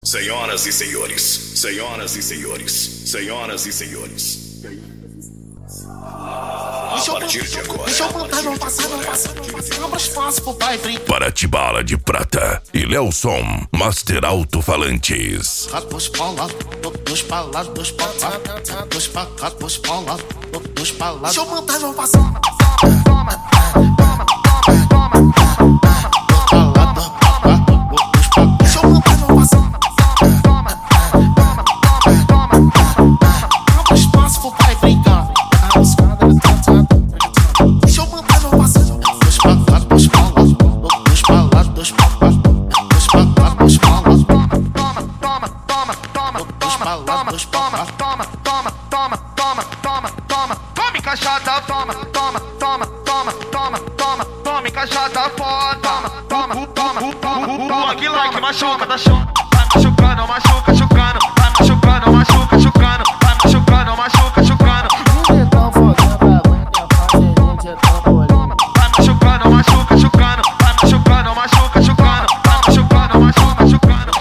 Senhoras e senhores, senhoras e senhores, senhoras e senhores. A partir de agora. Deixa eu montar, não passar. Abra espaço pro pai brincar. Para Tibala de Prata e Lelson, Master Alto-Falantes. Dos palados, dos palados, dos palados. Deixa eu montar, não passar. Tome cachada, toma, cachada foda, toma, que like machuca, tá show, vai machucando, chocando, vai machucando, chocando, vai machucando, chocando. Vai machucando, chocando, vai machucando, chocando, vai machucando, chocando.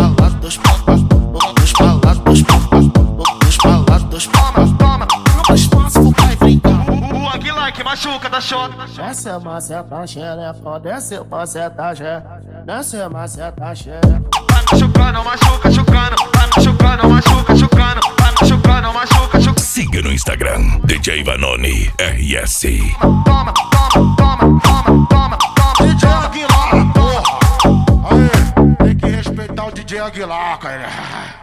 Que machuca, tá choque. Desce a maceta xereca, desce a maceta xereca, desce a maceta xereca. Vai machucando, chocando, vai machucando, chocando, vai machucando, chocando. Siga no Instagram, DJ Vanoni RS. Toma. DJ Aguilar, porra. Aí, tem que respeitar o DJ Aguilar, cara.